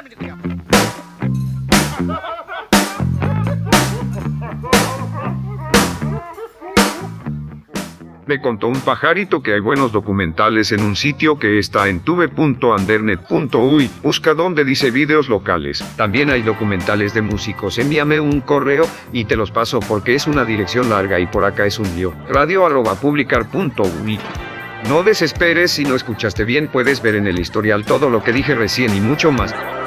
Me contó un pajarito que hay buenos documentales en un sitio que está en tube.andernet.uy. Busca donde dice videos locales. También hay documentales de músicos. Envíame un correo y te los paso porque es una dirección larga y por acá es un lío. radio@publicar.uy. No desesperes, si no escuchaste bien puedes ver en el historial todo lo que dije recién y mucho más.